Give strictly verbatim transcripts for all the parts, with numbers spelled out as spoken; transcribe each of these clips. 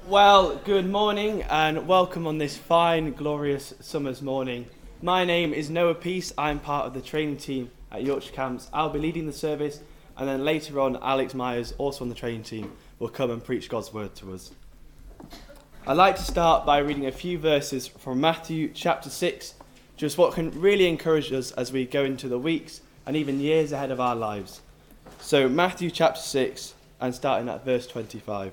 Well, good morning and welcome on this fine, glorious summer's morning. My name is Noah Peace. I'm part of the training team at Yorkshire Camps. I'll be leading the service, and then later on, Alex Myers, also on the training team, will come and preach God's word to us. I'd like to start by reading a few verses from Matthew chapter six, just what can really encourage us as we go into the weeks and even years ahead of our lives. So Matthew chapter six, and starting at verse twenty-five.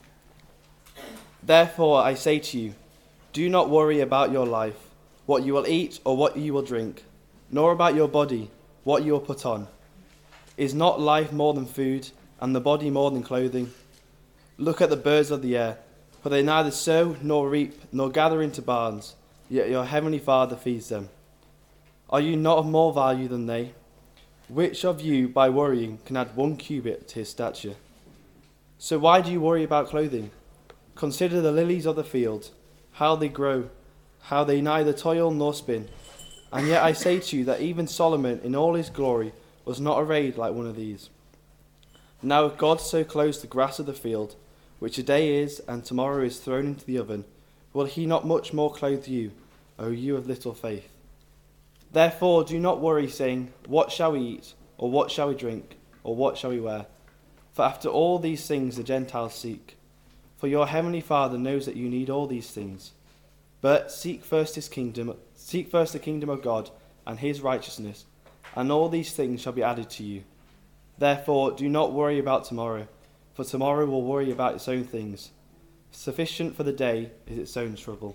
Therefore I say to you, do not worry about your life, what you will eat or what you will drink, nor about your body, what you will put on. Is not life more than food, and the body more than clothing? Look at the birds of the air, for they neither sow nor reap nor gather into barns, yet your heavenly Father feeds them. Are you not of more value than they? Which of you, by worrying, can add one cubit to his stature? So why do you worry about clothing? Consider the lilies of the field, how they grow, how they neither toil nor spin. And yet I say to you that even Solomon in all his glory was not arrayed like one of these. Now if God so clothes the grass of the field, which today is and tomorrow is thrown into the oven, will he not much more clothe you, O you of little faith? Therefore do not worry, saying, what shall we eat, or what shall we drink, or what shall we wear? For after all these things the Gentiles seek. For your heavenly Father knows that you need all these things. But seek first his kingdom, seek first the kingdom of God and his righteousness, and all these things shall be added to you. Therefore do not worry about tomorrow, for tomorrow will worry about its own things. Sufficient for the day is its own trouble.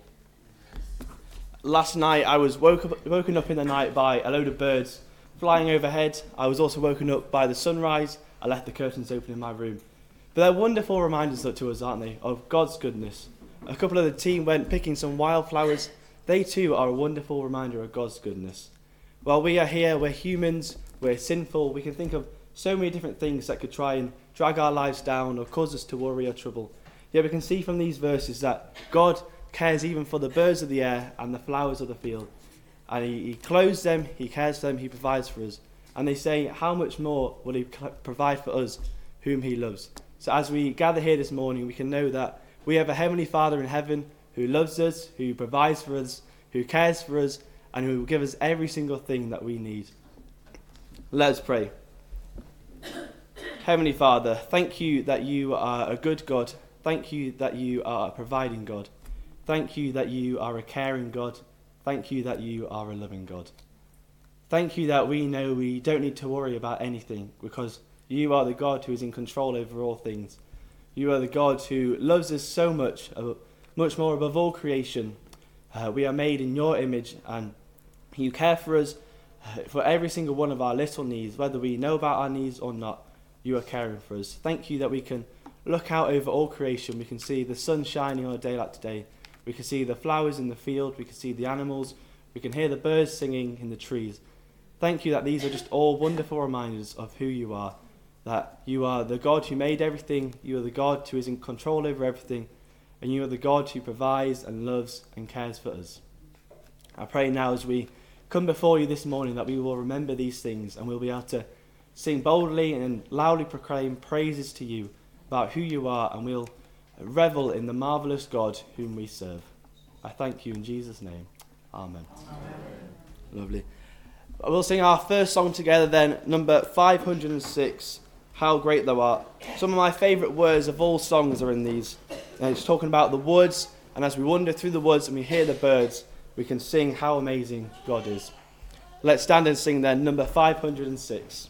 Last night I was woke up, woken up in the night by a load of birds flying overhead. I was also woken up by the sunrise. I left the curtains open in my room. But they're wonderful reminders to us, aren't they, of God's goodness. A couple of the team went picking some wildflowers. They too are a wonderful reminder of God's goodness. While we are here, we're humans, we're sinful, we can think of so many different things that could try and drag our lives down or cause us to worry or trouble. Yet we can see from these verses that God cares even for the birds of the air and the flowers of the field. And he, he clothes them, he cares for them, he provides for us. And they say, how much more will he provide for us whom he loves? So as we gather here this morning, we can know that we have a Heavenly Father in heaven who loves us, who provides for us, who cares for us, and who will give us every single thing that we need. Let us pray. Heavenly Father, thank you that you are a good God. Thank you that you are a providing God. Thank you that you are a caring God. Thank you that you are a loving God. Thank you that we know we don't need to worry about anything because you are the God who is in control over all things. You are the God who loves us so much, much more above all creation. Uh, we are made in your image and you care for us uh, for every single one of our little needs, whether we know about our needs or not. You are caring for us. Thank you that we can look out over all creation. We can see the sun shining on a day like today. We can see the flowers in the field. We can see the animals. We can hear the birds singing in the trees. Thank you that these are just all wonderful reminders of who you are. That you are the God who made everything, you are the God who is in control over everything, and you are the God who provides and loves and cares for us. I pray now as we come before you this morning that we will remember these things and we'll be able to sing boldly and loudly proclaim praises to you about who you are, and we'll revel in the marvellous God whom we serve. I thank you in Jesus' name. Amen. Amen. Lovely. We'll sing our first song together then, number five hundred six. How great thou art. Some of my favourite words of all songs are in these. And it's talking about the woods, and as we wander through the woods and we hear the birds, we can sing how amazing God is. Let's stand and sing then, number five hundred six.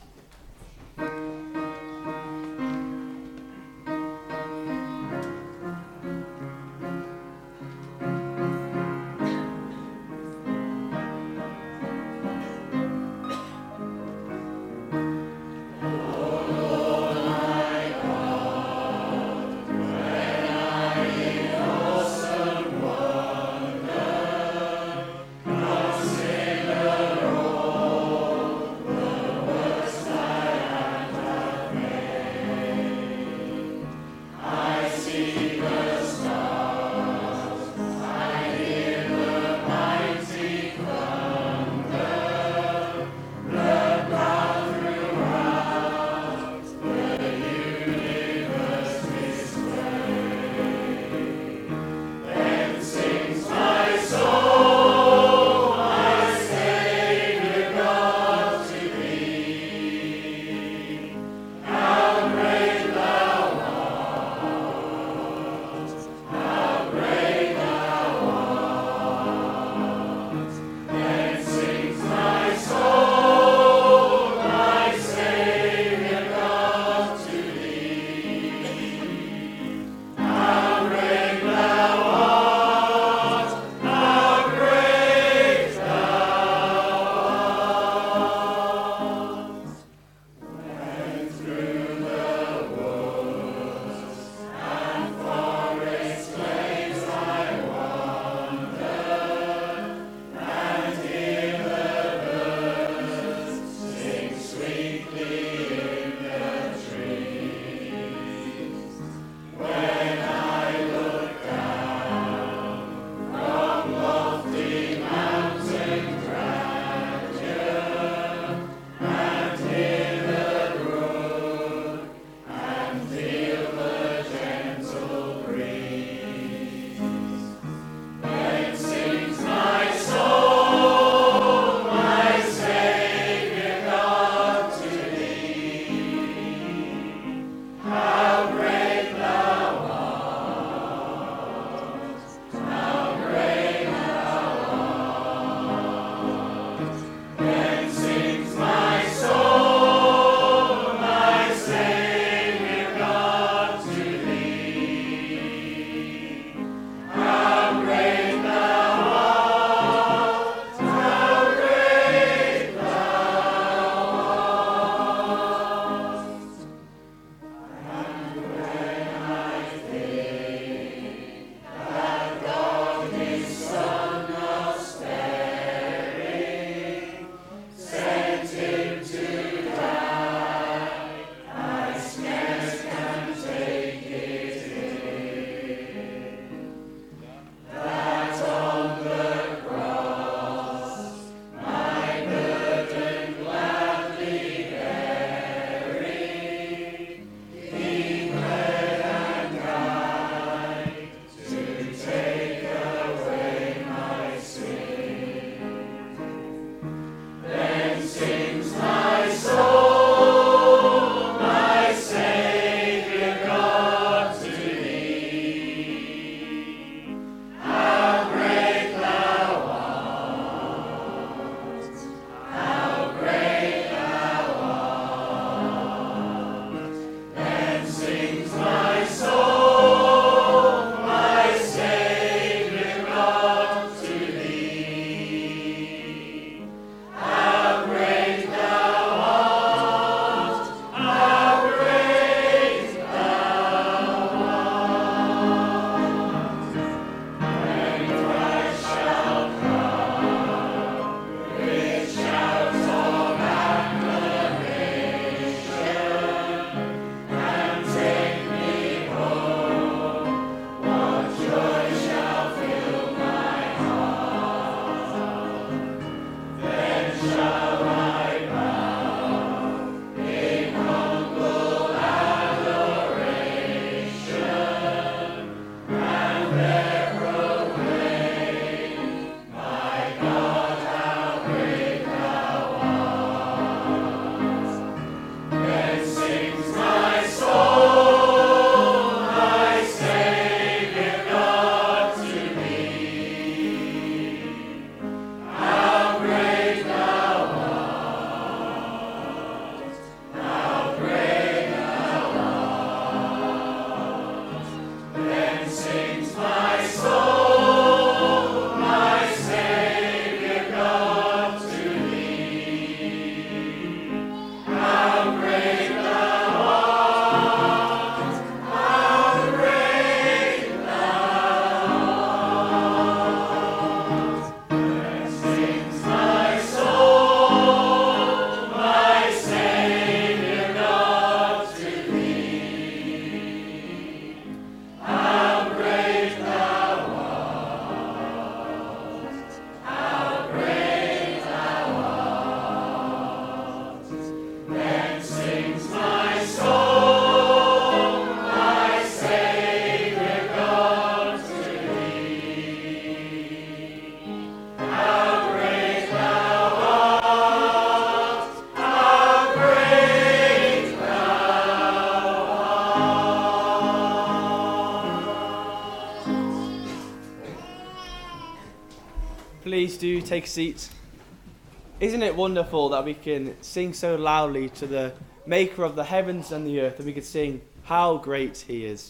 Please do take a seat. Isn't it wonderful that we can sing so loudly to the maker of the heavens and the earth, and we can sing how great he is?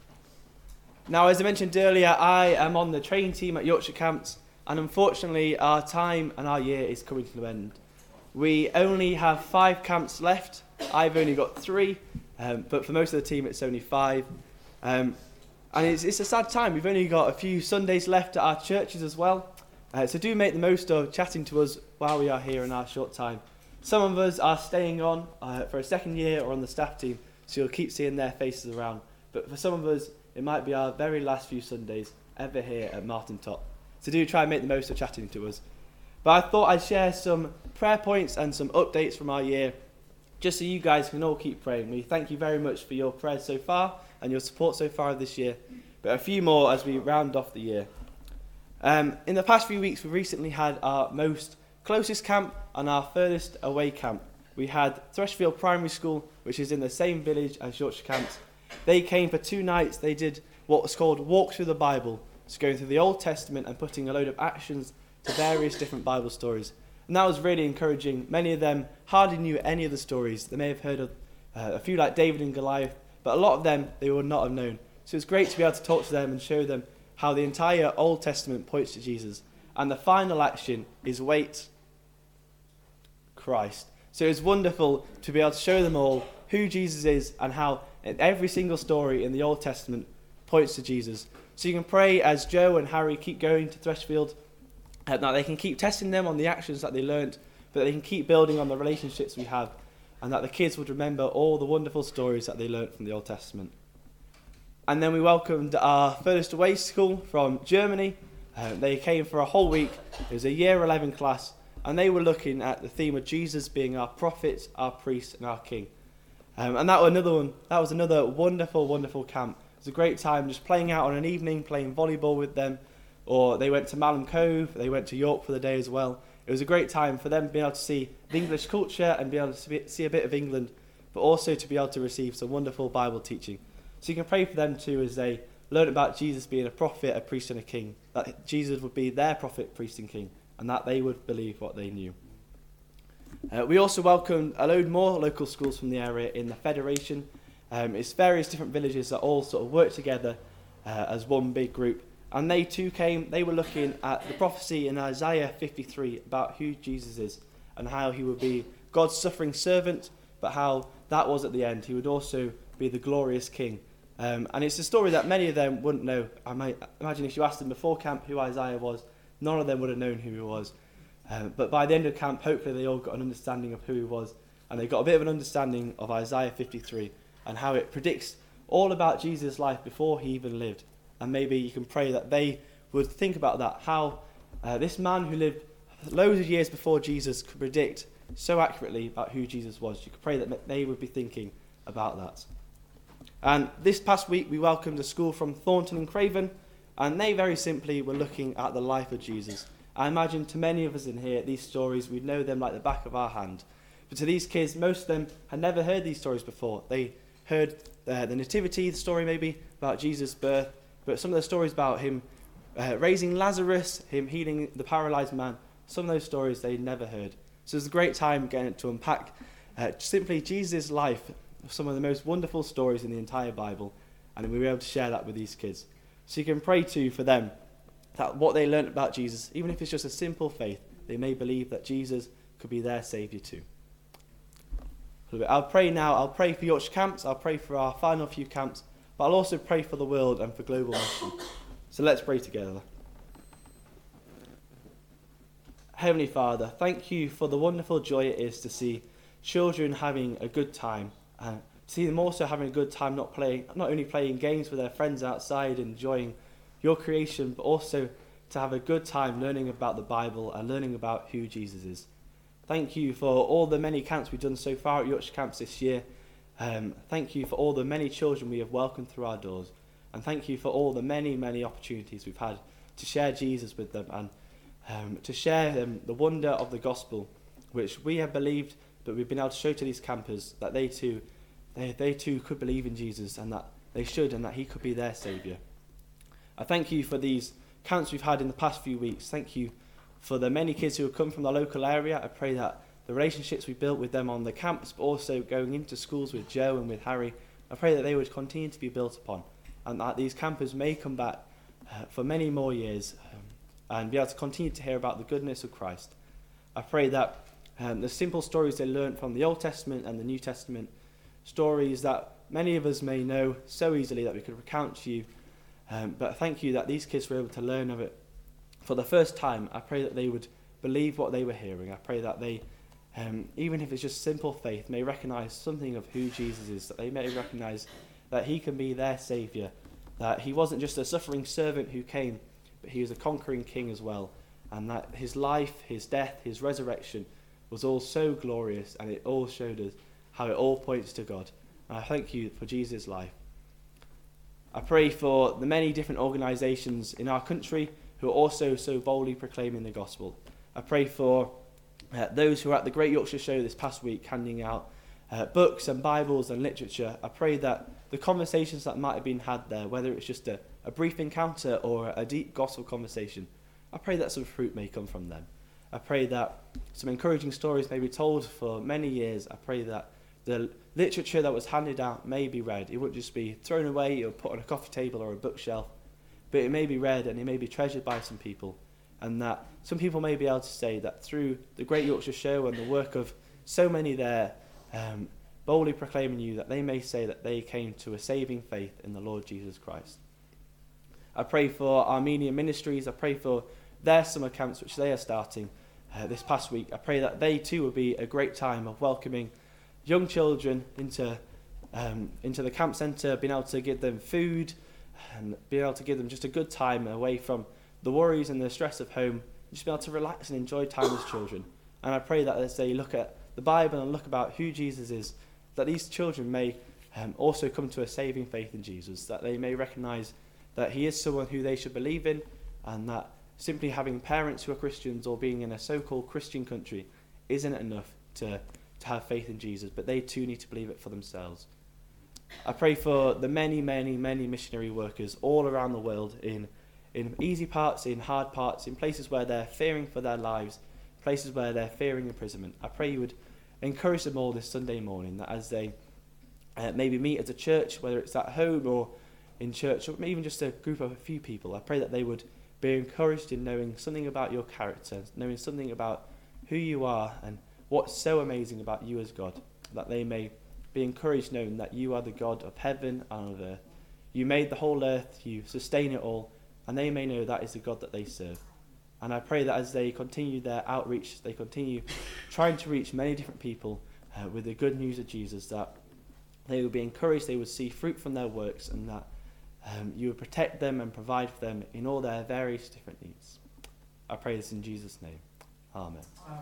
Now, as I mentioned earlier, I am on the training team at Yorkshire Camps, and unfortunately our time and our year is coming to an end. We only have five camps left. I've only got three, um, but for most of the team it's only five. Um, and it's, it's a sad time. We've only got a few Sundays left at our churches as well. Uh, so do make the most of chatting to us while we are here in our short time. Some of us are staying on uh, for a second year or on the staff team, so you'll keep seeing their faces around. But for some of us, it might be our very last few Sundays ever here at Martin Top. So do try and make the most of chatting to us. But I thought I'd share some prayer points and some updates from our year, just so you guys can all keep praying. We thank you very much for your prayers so far and your support so far this year, but a few more as we round off the year. Um, in the past few weeks, we recently had our most closest camp and our furthest away camp. We had Thrushfield Primary School, which is in the same village as Yorkshire Camps. They came for two nights. They did what was called Walk Through the Bible, so going through the Old Testament and putting a load of actions to various different Bible stories. And that was really encouraging. Many of them hardly knew any of the stories. They may have heard of uh, a few like David and Goliath, but a lot of them they would not have known. So it's great to be able to talk to them and show them how the entire Old Testament points to Jesus. And the final action is wait, Christ. So it's wonderful to be able to show them all who Jesus is and how every single story in the Old Testament points to Jesus. So you can pray as Joe and Harry keep going to Thrushfield, uh, that they can keep testing them on the actions that they learnt, but they can keep building on the relationships we have, and that the kids would remember all the wonderful stories that they learnt from the Old Testament. And then we welcomed our furthest away school from Germany. Uh, they came for a whole week. It was a year eleven class, and they were looking at the theme of Jesus being our prophet, our priest, and our king. Um, and that was another one. That was another wonderful, wonderful camp. It was a great time just playing out on an evening, playing volleyball with them, or they went to Malham Cove. They went to York for the day as well. It was a great time for them being able to see the English culture and be able to see a bit of England, but also to be able to receive some wonderful Bible teaching. So you can pray for them too as they learn about Jesus being a prophet, a priest and a king, that Jesus would be their prophet, priest and king, and that they would believe what they knew. Uh, we also welcomed a load more local schools from the area in the Federation. Um, it's various different villages that all sort of work together uh, as one big group. And they too came, they were looking at the prophecy in Isaiah fifty-three about who Jesus is and how he would be God's suffering servant, but how that was at the end. He would also be the glorious king. Um, and it's a story that many of them wouldn't know. I might imagine if you asked them before camp who Isaiah was, none of them would have known who he was. Um, but by the end of camp, hopefully they all got an understanding of who he was, and they got a bit of an understanding of Isaiah fifty-three and how it predicts all about Jesus' life before he even lived. And maybe you can pray that they would think about that, how uh, this man who lived loads of years before Jesus could predict so accurately about who Jesus was. You could pray that they would be thinking about that. And this past week we welcomed a school from Thornton and Craven, and they very simply were looking at the life of Jesus. I imagine to many of us in here, these stories, we'd know them like the back of our hand. But to these kids, most of them had never heard these stories before. They heard uh, the nativity, the story maybe about Jesus' birth, but some of the stories about him uh, raising Lazarus, him healing the paralysed man, some of those stories they'd never heard. So it was a great time getting to unpack uh, simply Jesus' life, some of the most wonderful stories in the entire Bible, and we were able to share that with these kids. So you can pray too for them, that what they learnt about Jesus, even if it's just a simple faith, they may believe that Jesus could be their saviour too. I'll pray now, I'll pray for Yorkshire Camps, I'll pray for our final few camps, but I'll also pray for the world and for global mission. So let's pray together. Heavenly Father, thank you for the wonderful joy it is to see children having a good time, and to see them also having a good time not playing, not only playing games with their friends outside, enjoying your creation, but also to have a good time learning about the Bible and learning about who Jesus is. Thank you for all the many camps we've done so far at Yorkshire Camps this year. Um, thank you for all the many children we have welcomed through our doors. And thank you for all the many, many opportunities we've had to share Jesus with them and um, to share um, the wonder of the gospel, which we have believed, but we've been able to show to these campers that they too, they, they too could believe in Jesus, and that they should, and that he could be their saviour. I thank you for these camps we've had in the past few weeks. Thank you For the many kids who have come from the local area, I pray that the relationships we built with them on the camps, but also going into schools with Joe and with Harry, I pray that they would continue to be built upon, and that these campers may come back uh, for many more years um, and be able to continue to hear about the goodness of Christ. I pray that um, the simple stories they learned from the Old Testament and the New Testament, stories that many of us may know so easily that we could recount to you, um, but thank you that these kids were able to learn of it for the first time. I pray that they would believe what they were hearing. I pray that they, um, even if it's just simple faith, may recognise something of who Jesus is, that they may recognise that he can be their saviour, that he wasn't just a suffering servant who came, but he was a conquering king as well, and that his life, his death, his resurrection was all so glorious, and it all showed us how it all points to God. And I thank you for Jesus' life. I pray for the many different organisations in our country who are also so boldly proclaiming the gospel. I pray for uh, those who were at the Great Yorkshire Show this past week handing out uh, books and Bibles and literature. I pray that the conversations that might have been had there, whether it's just a, a brief encounter or a deep gospel conversation, I pray that some fruit may come from them. I pray that some encouraging stories may be told for many years. I pray that the literature that was handed out may be read. It wouldn't just be thrown away or put on a coffee table or a bookshelf, but it may be read and it may be treasured by some people, and that some people may be able to say that through the Great Yorkshire Show and the work of so many there, um, boldly proclaiming you, that they may say that they came to a saving faith in the Lord Jesus Christ. I pray for Armenian Ministries. I pray for their summer camps which they are starting uh, this past week. I pray that they too will be a great time of welcoming young children into um, into the camp centre, being able to give them food and being able to give them just a good time away from the worries and the stress of home, just be able to relax and enjoy time as children. And I pray that as they look at the Bible and look about who Jesus is, that these children may um, also come to a saving faith in Jesus, that they may recognise that he is someone who they should believe in, and that simply having parents who are Christians or being in a so-called Christian country isn't enough to, to have faith in Jesus, but they too need to believe it for themselves. I pray for the many, many, many missionary workers all around the world, in in easy parts, in hard parts, in places where they're fearing for their lives, places where they're fearing imprisonment. I pray you would encourage them all this Sunday morning, that as they uh, maybe meet as a church, whether it's at home or in church, or even just a group of a few people, I pray that they would be encouraged in knowing something about your character, knowing something about who you are and what's so amazing about you as God, that they may be encouraged knowing that you are the God of heaven and of earth. You made the whole earth, you sustain it all, and they may know that is the God that they serve. And I pray that as they continue their outreach, they continue trying to reach many different people uh, with the good news of Jesus, that they would be encouraged, they would see fruit from their works, and that um, you would protect them and provide for them in all their various different needs. I pray this in Jesus' name. Amen. Amen.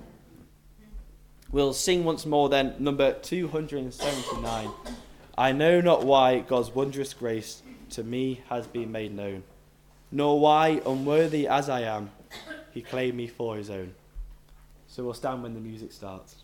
We'll sing once more then, number two hundred seventy-nine. I know not why God's wondrous grace to me has been made known, nor why, unworthy as I am, he claimed me for his own. So we'll stand when the music starts.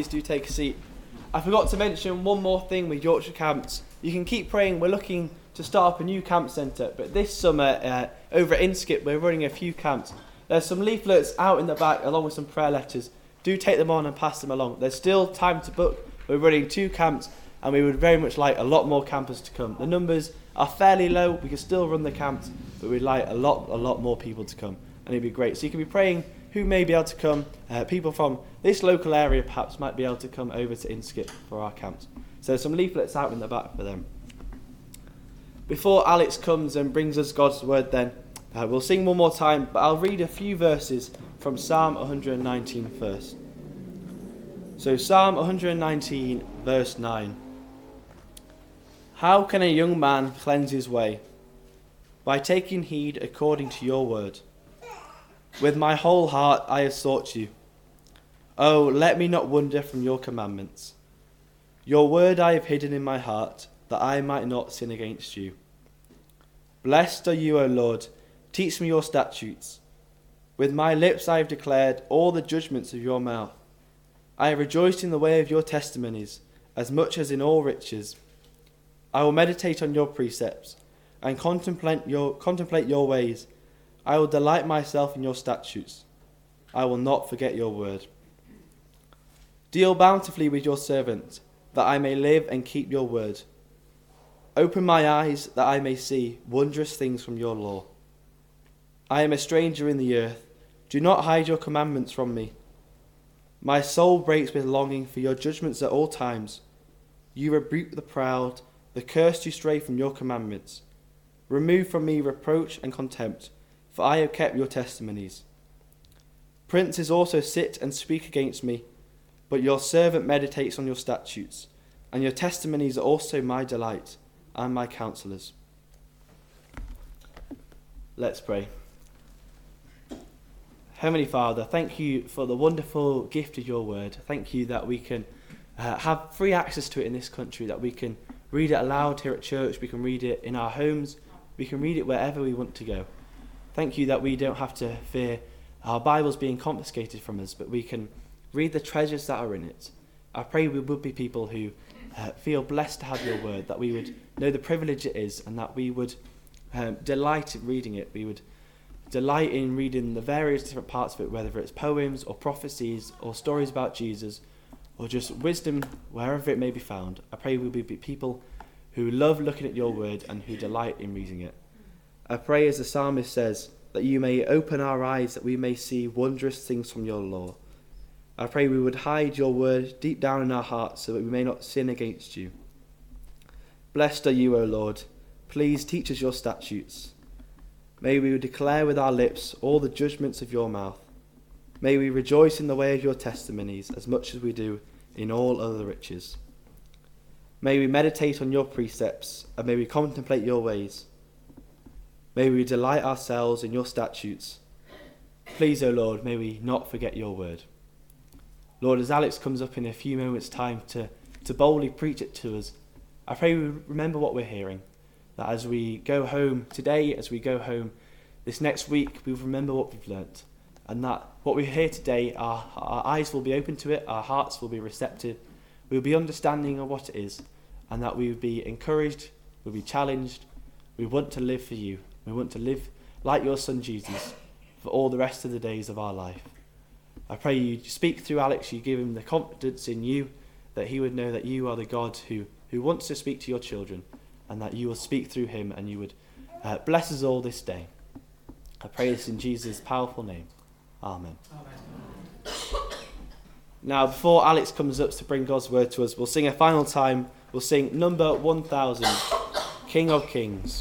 please do take a seat. I forgot to mention one more thing with Yorkshire Camps. You can keep praying. We're looking to start up a new camp centre, but this summer uh, over at Inskip we're running a few camps. There's some leaflets out in the back along with some prayer letters. Do take them on and pass them along. There's still time to book. We're running two camps and we would very much like a lot more campers to come. The numbers are fairly low. We can still run the camps, but we'd like a lot, a lot more people to come, and it'd be great. So you can be praying who may be able to come. Uh, people from this local area perhaps might be able to come over to Inskip for our camps. So some leaflets out in the back for them. Before Alex comes and brings us God's word then, uh, we'll sing one more time, but I'll read a few verses from Psalm one nineteen first. So Psalm one nineteen verse nine. How can a young man cleanse his way? By taking heed according to your word. With my whole heart I have sought you. Oh, let me not wander from your commandments. Your word I have hidden in my heart, that I might not sin against you. Blessed are you, O Lord. Teach me your statutes. With my lips I have declared all the judgments of your mouth. I have rejoiced in the way of your testimonies, as much as in all riches. I will meditate on your precepts, and contemplate your, contemplate your ways. I will delight myself in your statutes. I will not forget your word. Deal bountifully with your servant, that I may live and keep your word. Open my eyes, that I may see wondrous things from your law. I am a stranger in the earth. Do not hide your commandments from me. My soul breaks with longing for your judgments at all times. You rebuke the proud, the cursed who stray from your commandments. Remove from me reproach and contempt, for I have kept your testimonies. Princes also sit and speak against me, but your servant meditates on your statutes, and your testimonies are also my delight and my counsellors. Let's pray. Heavenly Father, thank you for the wonderful gift of your word. Thank you that we can uh, have free access to it in this country, that we can read it aloud here at church, we can read it in our homes, we can read it wherever we want to go. Thank you that we don't have to fear our Bibles being confiscated from us, but we can read the treasures that are in it. I pray we would be people who uh, feel blessed to have your word, that we would know the privilege it is, and that we would um, delight in reading it. We would delight in reading the various different parts of it, whether it's poems or prophecies or stories about Jesus or just wisdom, wherever it may be found. I pray we'll be people who love looking at your word and who delight in reading it. I pray, as the psalmist says, that you may open our eyes, that we may see wondrous things from your law. I pray we would hide your word deep down in our hearts so that we may not sin against you. Blessed are you, O Lord. Please teach us your statutes. May we declare with our lips all the judgments of your mouth. May we rejoice in the way of your testimonies as much as we do in all other riches. May we meditate on your precepts, and may we contemplate your ways. May we delight ourselves in your statutes. Please, O Lord, may we not forget your word. Lord, as Alex comes up in a few moments' time to, to boldly preach it to us, I pray we remember what we're hearing, that as we go home today, as we go home this next week, we will remember what we've learnt, and that what we hear today, our, our eyes will be open to it, our hearts will be receptive, we'll be understanding of what it is, and that we will be encouraged, we'll be challenged. We want to live for you. We want to live like your son Jesus for all the rest of the days of our life. I pray you speak through Alex, you give him the confidence in you, that he would know that you are the God who, who wants to speak to your children, and that you will speak through him, and you would uh, bless us all this day. I pray this in Jesus' powerful name. Amen. Amen. Now, before Alex comes up to bring God's word to us, we'll sing a final time. We'll sing number one thousand, King of Kings.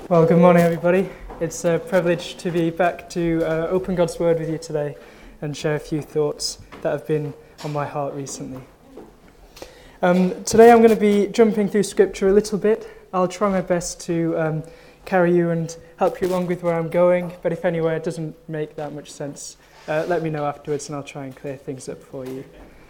Well, good morning, everybody. It's a privilege to be back to uh, open God's Word with you today and share a few thoughts that have been on my heart recently. Um, today I'm going to be jumping through Scripture a little bit. I'll try my best to um, carry you and help you along with where I'm going, but if anywhere it doesn't make that much sense, uh, let me know afterwards and I'll try and clear things up for you.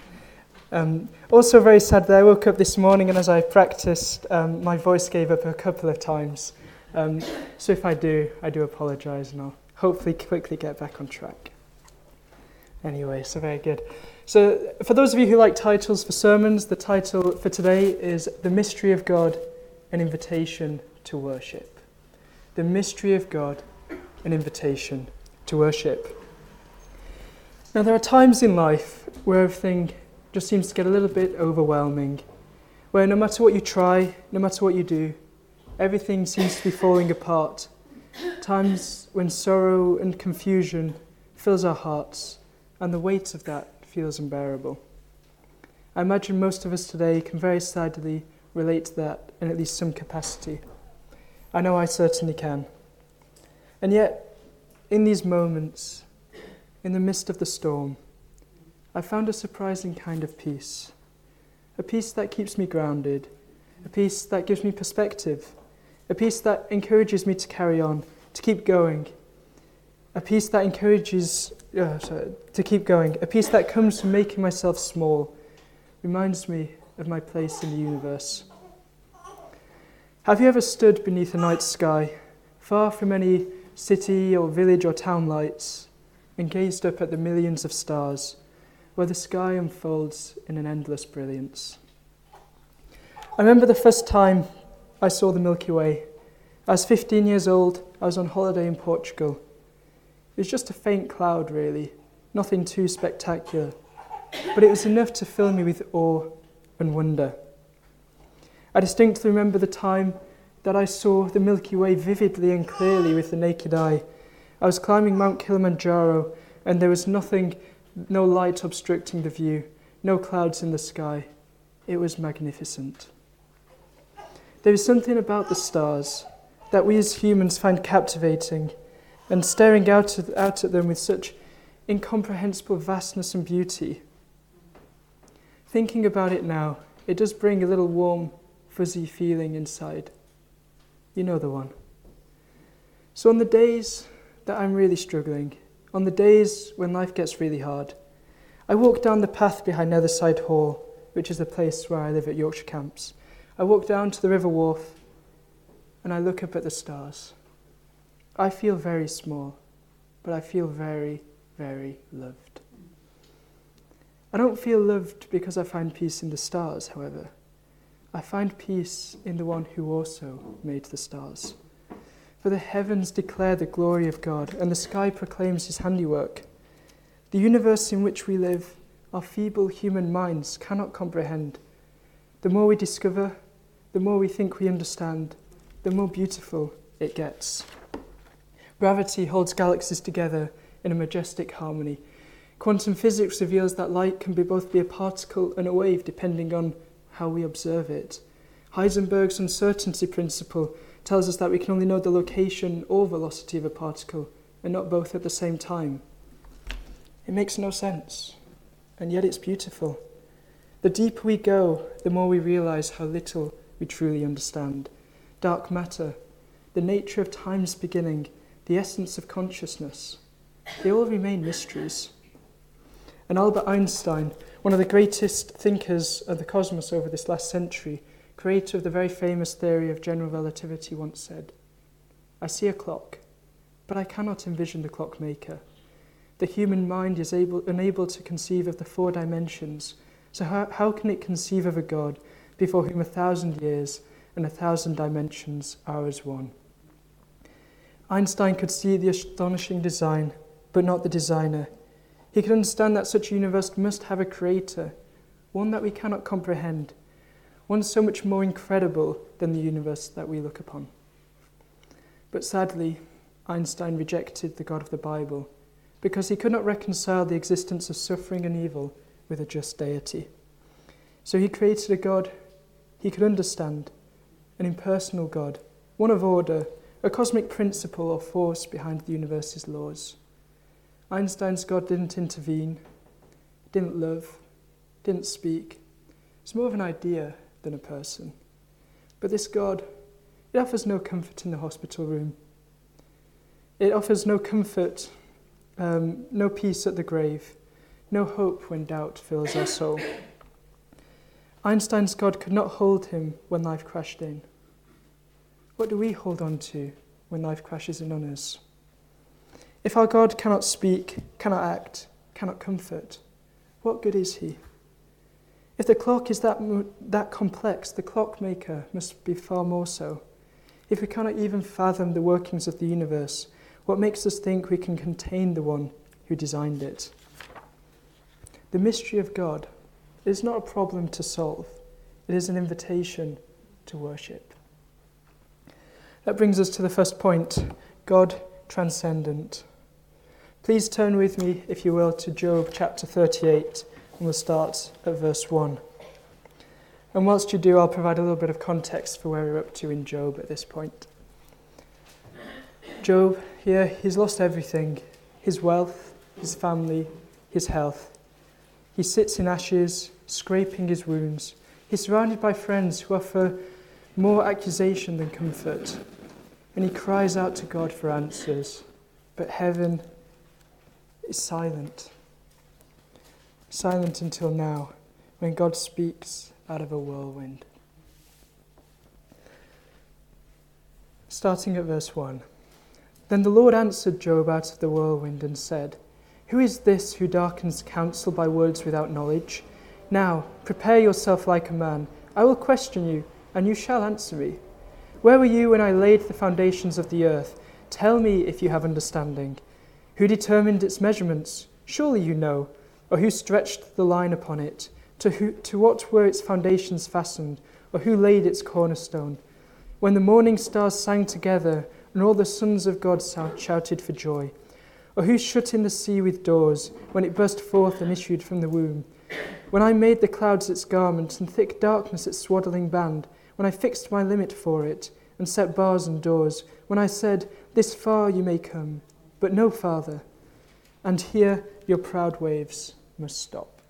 Um, also very sad that I woke up this morning and as I practiced, um, my voice gave up a couple of times. Um, so if I do, I do apologise and I'll hopefully quickly get back on track. Anyway, so very good. So for those of you who like titles for sermons, the title for today is The Mystery of God, an Invitation to Worship. The Mystery of God, an Invitation to Worship. Now there are times in life where everything just seems to get a little bit overwhelming, where no matter what you try, no matter what you do, everything seems to be falling apart. Times when sorrow and confusion fills our hearts, and the weight of that feels unbearable. I imagine most of us today can very sadly relate to that in at least some capacity. I know I certainly can. And yet, in these moments, in the midst of the storm, I found a surprising kind of peace. A peace that keeps me grounded, a peace that gives me perspective, a peace that encourages me to carry on, to keep going. A peace that encourages uh, sorry, to keep going. A peace that comes from making myself small, reminds me of my place in the universe. Have you ever stood beneath a night sky, far from any city or village or town lights, and gazed up at the millions of stars, where the sky unfolds in an endless brilliance? I remember the first time I saw the Milky Way. I was fifteen years old. I was on holiday in Portugal. It was just a faint cloud, really, nothing too spectacular, but it was enough to fill me with awe and wonder. I distinctly remember the time that I saw the Milky Way vividly and clearly with the naked eye. I was climbing Mount Kilimanjaro, and there was nothing, no light obstructing the view, no clouds in the sky. It was magnificent. There is something about the stars that we as humans find captivating, and staring out at, out at them with such incomprehensible vastness and beauty. Thinking about it now, it does bring a little warm, fuzzy feeling inside. You know the one. So on the days that I'm really struggling, on the days when life gets really hard, I walk down the path behind Netherside Hall, which is the place where I live at Yorkshire Camps. I walk down to the River Wharf and I look up at the stars. I feel very small, but I feel very, very loved. I don't feel loved because I find peace in the stars, however. I find peace in the one who also made the stars. For the heavens declare the glory of God, and the sky proclaims his handiwork. The universe in which we live, our feeble human minds cannot comprehend. The more we discover, the more we think we understand, the more beautiful it gets. Gravity holds galaxies together in a majestic harmony. Quantum physics reveals that light can be both be a particle and a wave depending on how we observe it. Heisenberg's uncertainty principle tells us that we can only know the location or velocity of a particle, and not both at the same time. It makes no sense, and yet it's beautiful. The deeper we go, the more we realize how little we truly understand. Dark matter, the nature of time's beginning, the essence of consciousness, they all remain mysteries. And Albert Einstein, one of the greatest thinkers of the cosmos over this last century, creator of the very famous theory of general relativity, once said, "I see a clock, but I cannot envision the clockmaker. The human mind is able, unable to conceive of the four dimensions, so how, how can it conceive of a God before whom a thousand years and a thousand dimensions are as one?" Einstein could see the astonishing design, but not the designer. He could understand that such a universe must have a creator, one that we cannot comprehend, one so much more incredible than the universe that we look upon. But sadly, Einstein rejected the God of the Bible because he could not reconcile the existence of suffering and evil with a just deity. So he created a God he could understand, an impersonal God, one of order, a cosmic principle or force behind the universe's laws. Einstein's God didn't intervene, didn't love, didn't speak. It's more of an idea than a person. But this God, it offers no comfort in the hospital room. It offers no comfort, um, no peace at the grave, no hope when doubt fills our soul. Einstein's God could not hold him when life crashed in. What do we hold on to when life crashes in on us? If our God cannot speak, cannot act, cannot comfort, what good is he? If the clock is that that complex, the clockmaker must be far more so. If we cannot even fathom the workings of the universe, what makes us think we can contain the one who designed it? The mystery of God is not a problem to solve. It is an invitation to worship. That brings us to the first point, God transcendent. Please turn with me, if you will, to Job chapter thirty-eight, and we'll start at verse one. And whilst you do, I'll provide a little bit of context for where we're up to in Job at this point. Job, here, he's lost everything, his wealth, his family, his health. He sits in ashes, scraping his wounds. He's surrounded by friends who offer more accusation than comfort. And he cries out to God for answers. But heaven is silent. Silent until now, when God speaks out of a whirlwind. Starting at verse one. Then the Lord answered Job out of the whirlwind and said, Who is this who darkens counsel by words without knowledge? Now, prepare yourself like a man. I will question you, and you shall answer me. Where were you when I laid the foundations of the earth? Tell me if you have understanding. Who determined its measurements? Surely you know. Or who stretched the line upon it? To, who, to what were its foundations fastened? Or who laid its cornerstone? When the morning stars sang together, and all the sons of God shouted for joy. Or who shut in the sea with doors, when it burst forth and issued from the womb? When I made the clouds its garment, and thick darkness its swaddling band, when I fixed my limit for it, and set bars and doors, when I said, This far you may come, but no farther, and here your proud waves must stop.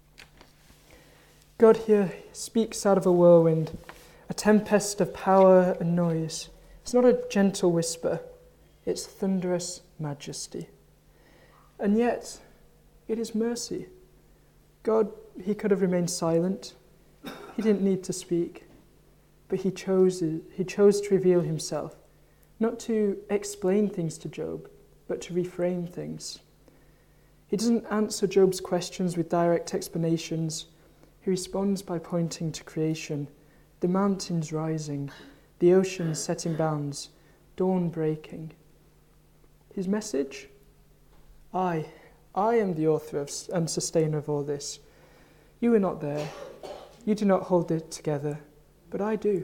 God here speaks out of a whirlwind, a tempest of power and noise. It's not a gentle whisper, it's thunderous majesty. And yet, it is mercy. God, he could have remained silent. He didn't need to speak. But he chose, he chose to reveal himself, not to explain things to Job, but to reframe things. He doesn't answer Job's questions with direct explanations. He responds by pointing to creation, the mountains rising, the oceans setting bounds, dawn breaking. His message? I, I am the author of and sustainer of all this. You are not there. You do not hold it together. But I do.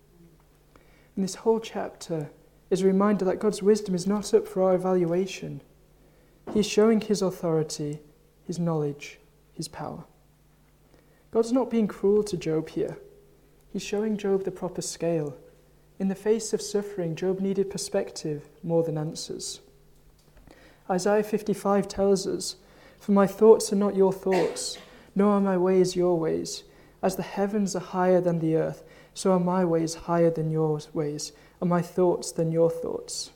And this whole chapter is a reminder that God's wisdom is not up for our evaluation. He's showing his authority, his knowledge, his power. God's not being cruel to Job here. He's showing Job the proper scale. In the face of suffering, Job needed perspective more than answers. Isaiah fifty-five tells us, For my thoughts are not your thoughts, nor are my ways your ways. As the heavens are higher than the earth, so are my ways higher than your ways, and my thoughts than your thoughts.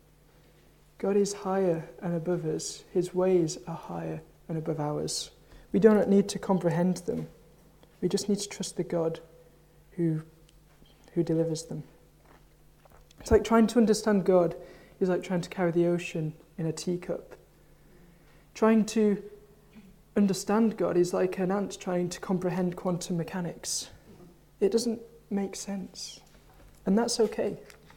God is higher and above us. His ways are higher and above ours. We do not need to comprehend them. We just need to trust the God who, who delivers them. It's like trying to understand God is like trying to carry the ocean in a teacup. Trying to understand God is like an ant trying to comprehend quantum mechanics. It doesn't make sense. And that's okay.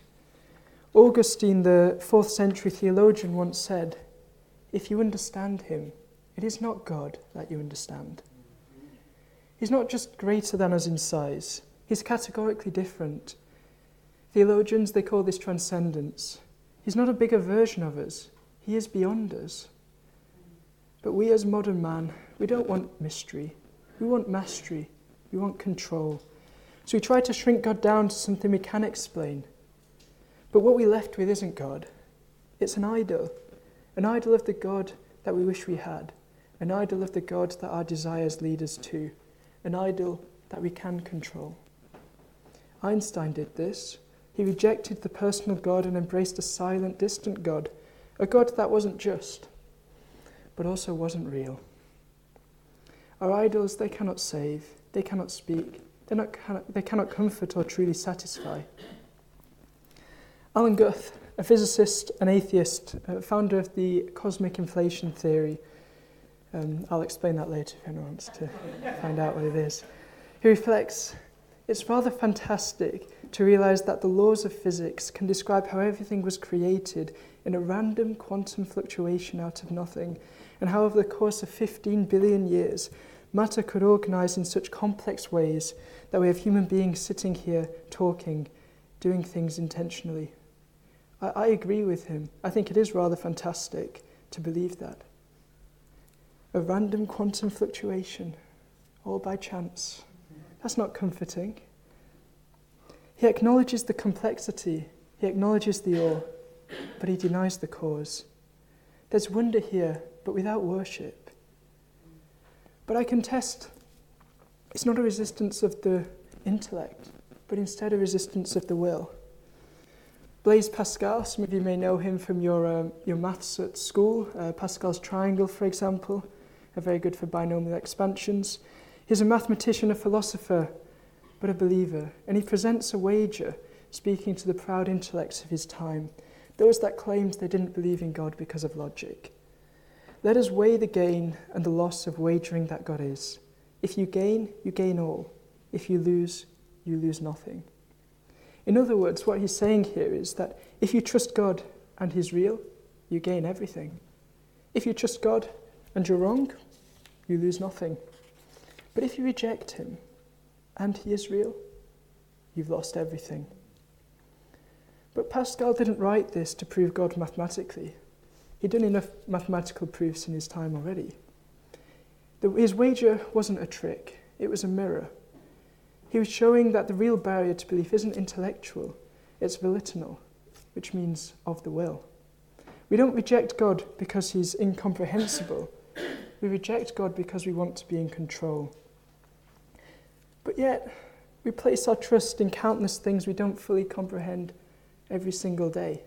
Augustine, the fourth century theologian, once said, If you understand him, it is not God that you understand. He's not just greater than us in size. He's categorically different. Theologians, they call this transcendence. He's not a bigger version of us. He is beyond us. But we as modern man, we don't want mystery. We want mastery. We want control. So we try to shrink God down to something we can explain. But what we're left with isn't God. It's an idol. An idol of the God that we wish we had. An idol of the God that our desires lead us to. An idol that we can control. Einstein did this. He rejected the personal God and embraced a silent, distant God. A God that wasn't just, but also wasn't real. Our idols, they cannot save. They cannot speak. They're not, they cannot comfort or truly satisfy. Alan Guth, a physicist and atheist, uh, founder of the cosmic inflation theory, um, I'll explain that later if anyone wants to find out what it is, he reflects, it's rather fantastic to realize that the laws of physics can describe how everything was created in a random quantum fluctuation out of nothing, and how over the course of fifteen billion years, matter could organize in such complex ways that we have human beings sitting here talking, doing things intentionally. I, I agree with him. I think it is rather fantastic to believe that. A random quantum fluctuation, all by chance. That's not comforting. He acknowledges the complexity, he acknowledges the awe, but he denies the cause. There's wonder here, but without worship. But I contest, it's not a resistance of the intellect, but instead a resistance of the will. Blaise Pascal, some of you may know him from your, um, your maths at school, uh, Pascal's triangle, for example, are very good for binomial expansions. He's a mathematician, a philosopher, but a believer, and he presents a wager, speaking to the proud intellects of his time, those that claimed they didn't believe in God because of logic. Let us weigh the gain and the loss of wagering that God is. If you gain, you gain all. If you lose, you lose nothing. In other words, what he's saying here is that if you trust God and he's real, you gain everything. If you trust God and you're wrong, you lose nothing. But if you reject him and he is real, you've lost everything. But Pascal didn't write this to prove God mathematically. He'd done enough mathematical proofs in his time already. The, his wager wasn't a trick, it was a mirror. He was showing that the real barrier to belief isn't intellectual, it's volitional, which means of the will. We don't reject God because he's incomprehensible. We reject God because we want to be in control. But yet, we place our trust in countless things we don't fully comprehend every single day.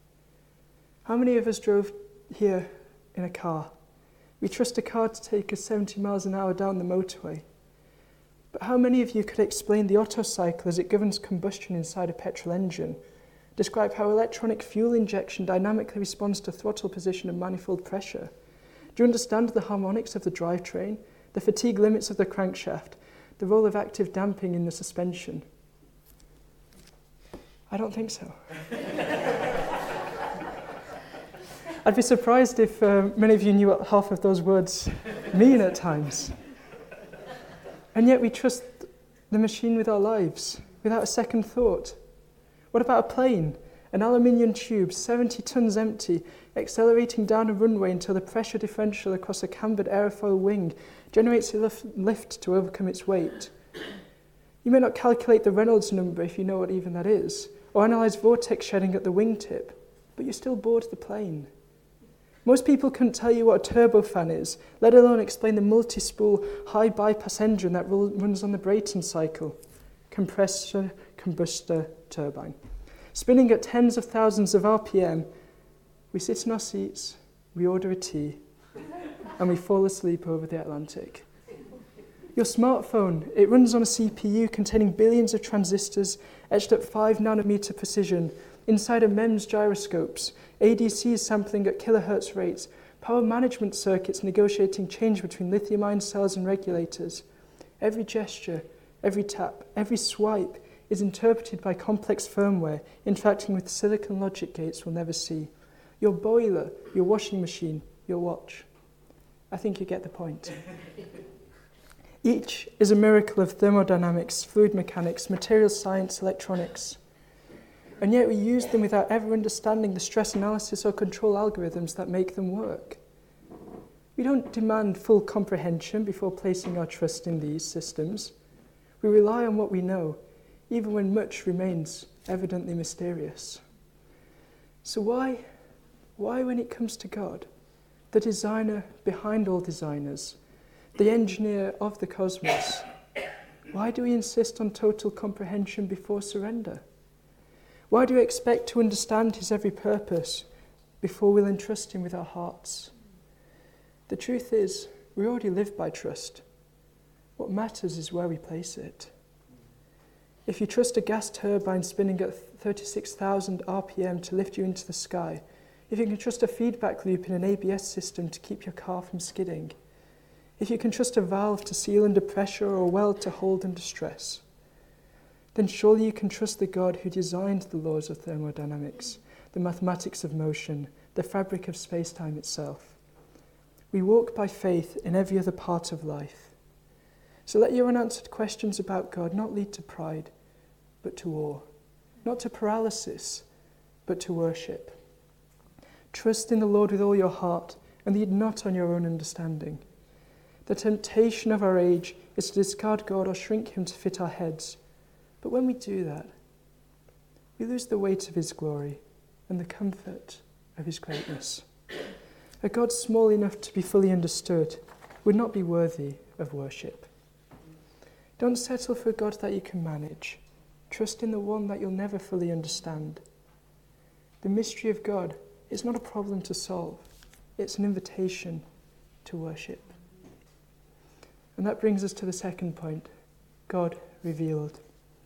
How many of us drove here in a car? We trust a car to take us seventy miles an hour down the motorway. But how many of you could explain the Otto cycle as it governs combustion inside a petrol engine? Describe how electronic fuel injection dynamically responds to throttle position and manifold pressure? Do you understand the harmonics of the drivetrain, the fatigue limits of the crankshaft, the role of active damping in the suspension? I don't think so. I'd be surprised if uh, many of you knew what half of those words mean at times. And yet we trust the machine with our lives, without a second thought. What about a plane? An aluminium tube, seventy tons empty, accelerating down a runway until the pressure differential across a cambered aerofoil wing generates a lift to overcome its weight. You may not calculate the Reynolds number if you know what even that is, or analyze vortex shedding at the wingtip, but you still board the plane. Most people couldn't tell you what a turbofan is, let alone explain the multi-spool high bypass engine that runs on the Brayton cycle. Compressor, combustor, turbine. Spinning at tens of thousands of R P M, we sit in our seats, we order a tea, and we fall asleep over the Atlantic. Your smartphone, it runs on a C P U containing billions of transistors etched at five nanometer precision, inside a MEMS gyroscopes, A D Cs sampling at kilohertz rates, power management circuits negotiating change between lithium-ion cells and regulators. Every gesture, every tap, every swipe is interpreted by complex firmware interacting with silicon logic gates we'll never see. Your boiler, your washing machine, your watch. I think you get the point. Each is a miracle of thermodynamics, fluid mechanics, material science, electronics. And yet we use them without ever understanding the stress analysis or control algorithms that make them work. We don't demand full comprehension before placing our trust in these systems. We rely on what we know, even when much remains evidently mysterious. So why, why when it comes to God, the designer behind all designers, the engineer of the cosmos, why do we insist on total comprehension before surrender? Why do we expect to understand his every purpose before we'll entrust him with our hearts? The truth is, we already live by trust. What matters is where we place it. If you trust a gas turbine spinning at thirty-six thousand R P M to lift you into the sky, if you can trust a feedback loop in an A B S system to keep your car from skidding, if you can trust a valve to seal under pressure or a weld to hold under stress, then surely you can trust the God who designed the laws of thermodynamics, the mathematics of motion, the fabric of space-time itself. We walk by faith in every other part of life. So let your unanswered questions about God not lead to pride, but to awe, not to paralysis, but to worship. Trust in the Lord with all your heart and lead not on your own understanding. The temptation of our age is to discard God or shrink him to fit our heads. But when we do that, we lose the weight of his glory and the comfort of his greatness. A God small enough to be fully understood would not be worthy of worship. Don't settle for a God that you can manage. Trust in the one that you'll never fully understand. The mystery of God is not a problem to solve. It's an invitation to worship. And that brings us to the second point, God revealed.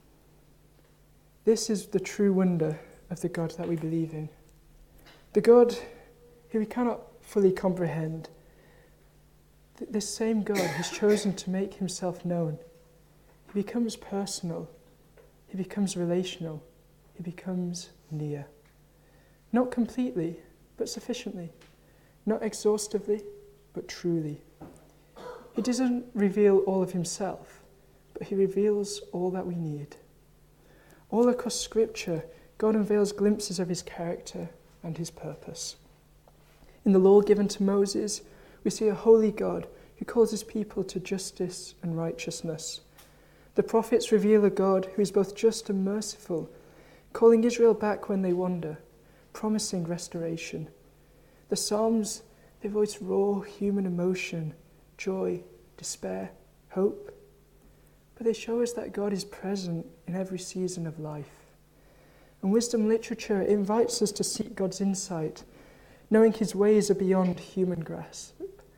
This is the true wonder of the God that we believe in. The God who we cannot fully comprehend. This same God has chosen to make himself known. He becomes personal. He becomes relational. He becomes near. Not completely, but sufficiently. Not exhaustively, but truly. He doesn't reveal all of himself, but he reveals all that we need. All across Scripture, God unveils glimpses of his character and his purpose. In the law given to Moses, we see a holy God who calls his people to justice and righteousness. The prophets reveal a God who is both just and merciful, calling Israel back when they wander, promising restoration. The Psalms, they voice raw human emotion, joy, despair, hope. But they show us that God is present in every season of life. And wisdom literature invites us to seek God's insight, knowing his ways are beyond human grasp.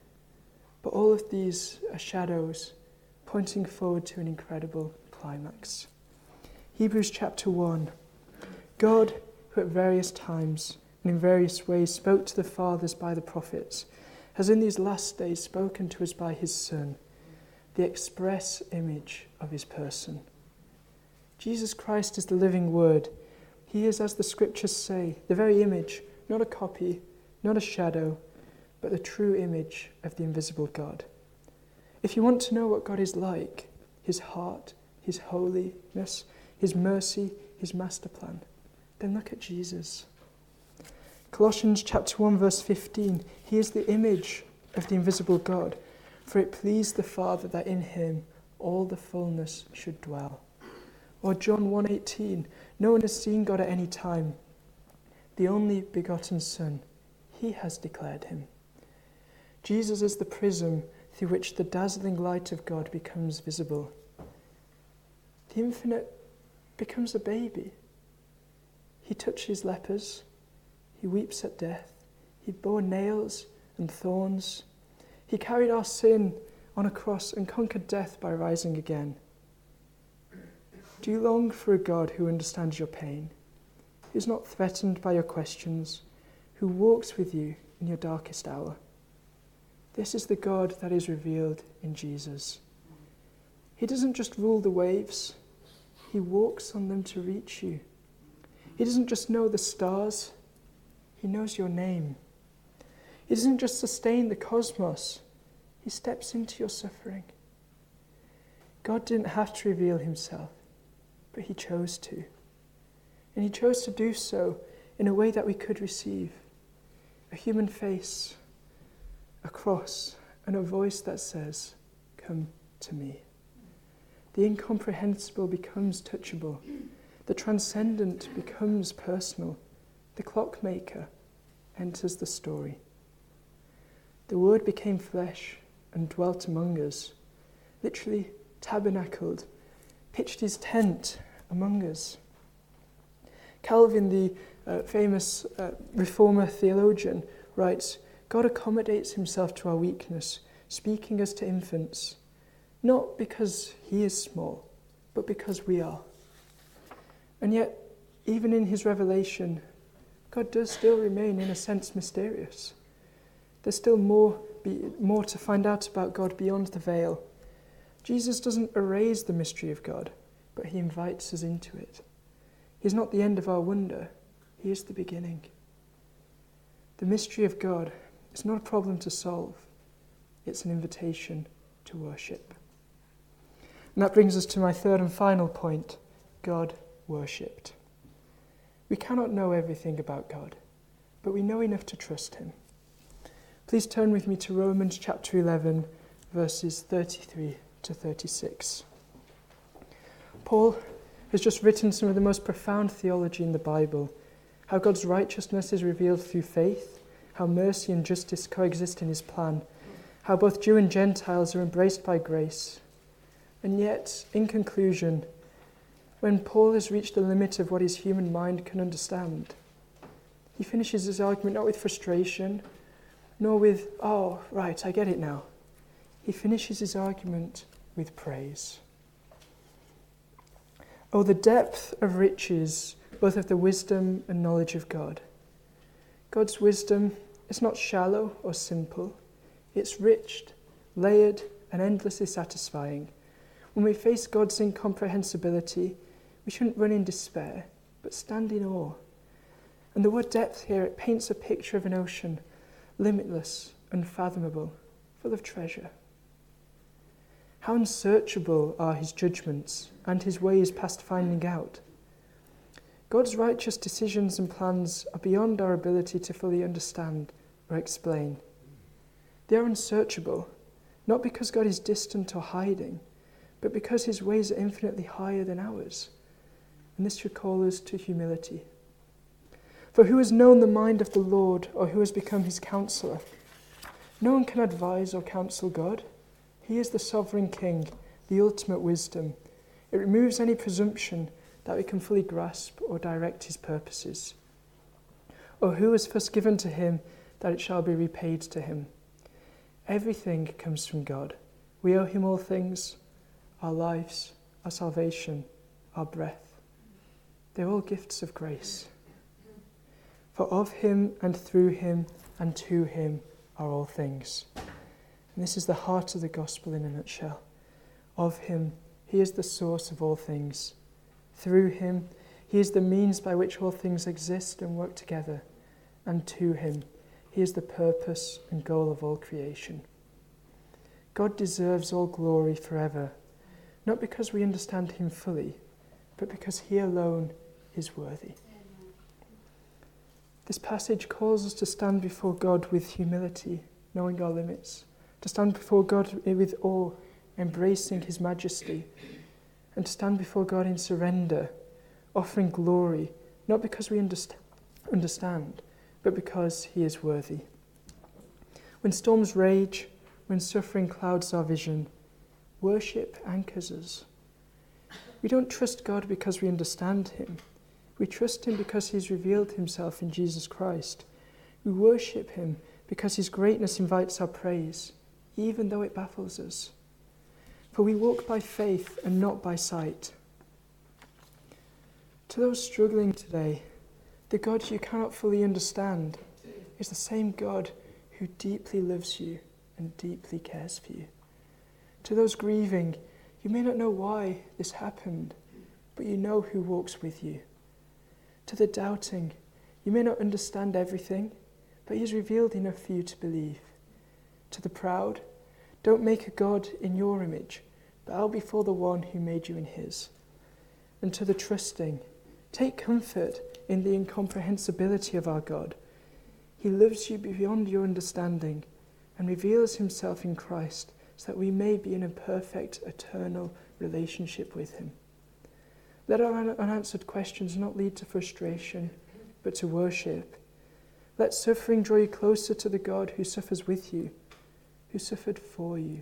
But all of these are shadows, pointing forward to an incredible climax. Hebrews chapter one. God, who at various times and in various ways spoke to the fathers by the prophets, has in these last days spoken to us by his Son, the express image of his person. Jesus Christ is the living word. He is, as the scriptures say, the very image, not a copy, not a shadow, but the true image of the invisible God. If you want to know what God is like, his heart, his holiness, his mercy, his master plan, then look at Jesus. Colossians chapter one verse fifteen, he is the image of the invisible God, for it pleased the Father that in him all the fullness should dwell. Or John one eighteen, no one has seen God at any time. The only begotten Son, he has declared him. Jesus is the prism through which the dazzling light of God becomes visible. The infinite becomes a baby. He touches lepers. He weeps at death. He bore nails and thorns. He carried our sin on a cross and conquered death by rising again. Do you long for a God who understands your pain, who is not threatened by your questions, who walks with you in your darkest hour? This is the God that is revealed in Jesus. He doesn't just rule the waves, he walks on them to reach you. He doesn't just know the stars, he knows your name. He doesn't just sustain the cosmos, he steps into your suffering. God didn't have to reveal himself, but he chose to. And he chose to do so in a way that we could receive. A human face, a cross, and a voice that says, "Come to me." The incomprehensible becomes touchable. The transcendent becomes personal. the clockmaker, enters the story. The Word became flesh and dwelt among us, literally tabernacled, pitched his tent among us. Calvin, the uh, famous uh, reformer theologian, writes, God accommodates himself to our weakness, speaking as to infants, not because he is small, but because we are. And yet, even in his revelation, God does still remain, in a sense, mysterious. There's still more, be, more to find out about God beyond the veil. Jesus doesn't erase the mystery of God, but he invites us into it. He's not the end of our wonder, he is the beginning. The mystery of God is not a problem to solve, it's an invitation to worship. And that brings us to my third and final point, God worshipped. We cannot know everything about God, but we know enough to trust him. Please turn with me to Romans chapter eleven, verses thirty-three to thirty-six. Paul has just written some of the most profound theology in the Bible, how God's righteousness is revealed through faith, how mercy and justice coexist in his plan, how both Jew and Gentiles are embraced by grace. And yet, in conclusion, when Paul has reached the limit of what his human mind can understand, he finishes his argument not with frustration, nor with, oh, right, I get it now. He finishes his argument with praise. Oh, the depth of riches, both of the wisdom and knowledge of God. God's wisdom is not shallow or simple. It's rich, layered, and endlessly satisfying. When we face God's incomprehensibility, we shouldn't run in despair, but stand in awe. And the word depth here, it paints a picture of an ocean, limitless, unfathomable, full of treasure. How unsearchable are his judgments and his ways past finding out. God's righteous decisions and plans are beyond our ability to fully understand or explain. They are unsearchable, not because God is distant or hiding, but because his ways are infinitely higher than ours. And this should call us to humility. For who has known the mind of the Lord, or who has become his counselor? No one can advise or counsel God. He is the sovereign King, the ultimate wisdom. It removes any presumption that we can fully grasp or direct his purposes. Or who has first given to him that it shall be repaid to him? Everything comes from God. We owe him all things, our lives, our salvation, our breath. They're all gifts of grace. For of him and through him and to him are all things. And this is the heart of the gospel in a nutshell. Of him, he is the source of all things. Through him, he is the means by which all things exist and work together. And to him, he is the purpose and goal of all creation. God deserves all glory forever, not because we understand him fully, but because he alone is worthy. This passage calls us to stand before God with humility, knowing our limits, to stand before God with awe, embracing his majesty, and to stand before God in surrender, offering glory, not because we underst- understand, but because he is worthy. When storms rage, when suffering clouds our vision, worship anchors us. We don't trust God because we understand him. We trust him because he's revealed himself in Jesus Christ. We worship him because his greatness invites our praise, even though it baffles us. For we walk by faith and not by sight. To those struggling today, the God you cannot fully understand is the same God who deeply loves you and deeply cares for you. To those grieving, you may not know why this happened, but you know who walks with you. To the doubting, you may not understand everything, but he has revealed enough for you to believe. To the proud, don't make a God in your image, bow before the one who made you in his. And to the trusting, take comfort in the incomprehensibility of our God. He loves you beyond your understanding and reveals himself in Christ so that we may be in a perfect, eternal relationship with him. Let our unanswered questions not lead to frustration, but to worship. Let suffering draw you closer to the God who suffers with you, who suffered for you.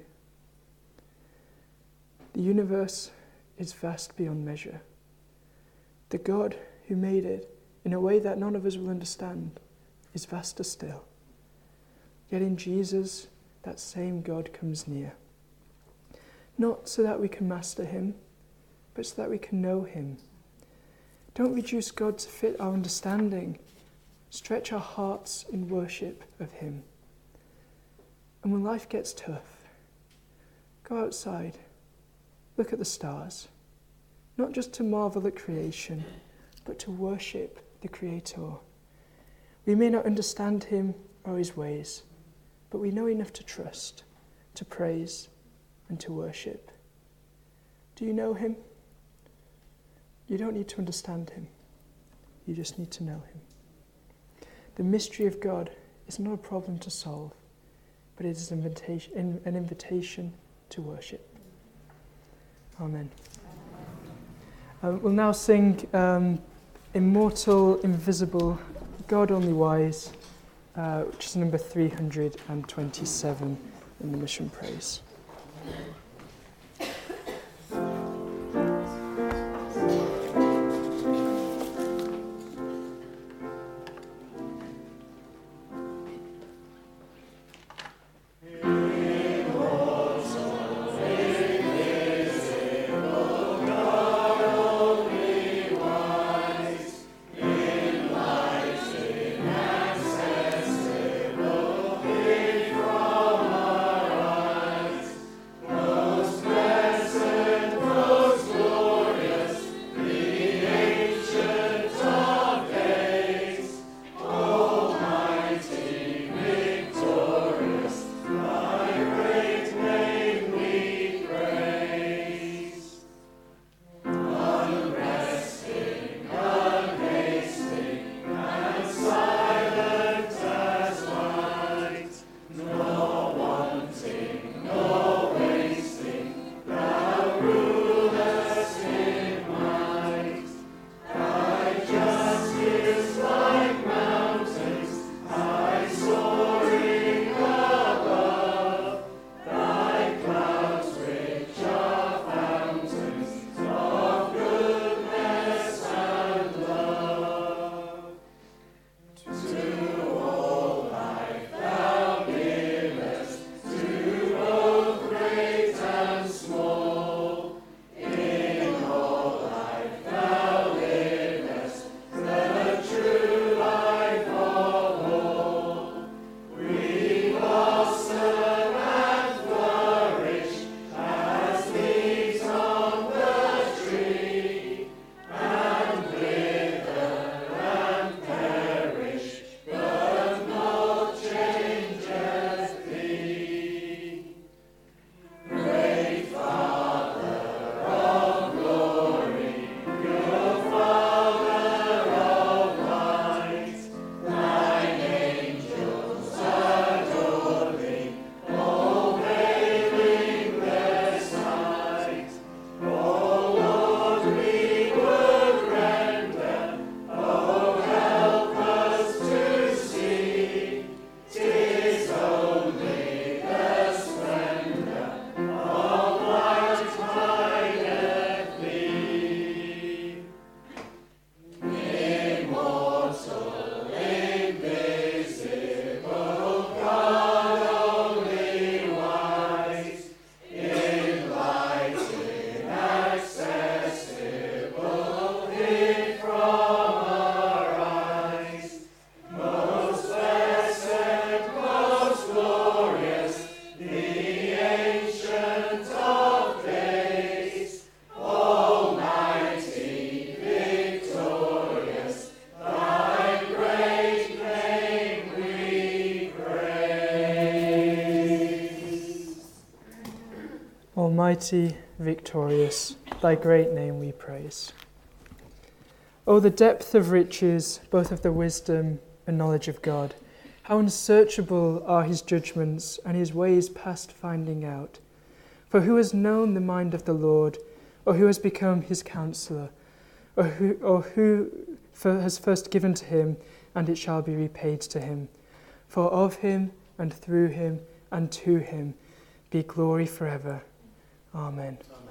The universe is vast beyond measure. The God who made it in a way that none of us will understand is vaster still. Yet in Jesus, that same God comes near. Not so that we can master him, but so that we can know him. Don't reduce God to fit our understanding. Stretch our hearts in worship of him. And when life gets tough, go outside, look at the stars, not just to marvel at creation, but to worship the Creator. We may not understand him or his ways, but we know enough to trust, to praise, and to worship. Do you know him? You don't need to understand him. You just need to know him. The mystery of God is not a problem to solve, but it is an invitation, an invitation to worship. Amen. Uh, we'll now sing um, Immortal, Invisible, God Only Wise, uh, which is number three hundred twenty-seven in the Mission Praise. Almighty, victorious, thy great name we praise. O the depth of riches, both of the wisdom and knowledge of God. How unsearchable are his judgments and his ways past finding out. For who has known the mind of the Lord, or who has become his counselor, or who, or who has first given to him, and it shall be repaid to him. For of him, and through him, and to him, be glory forever. Amen.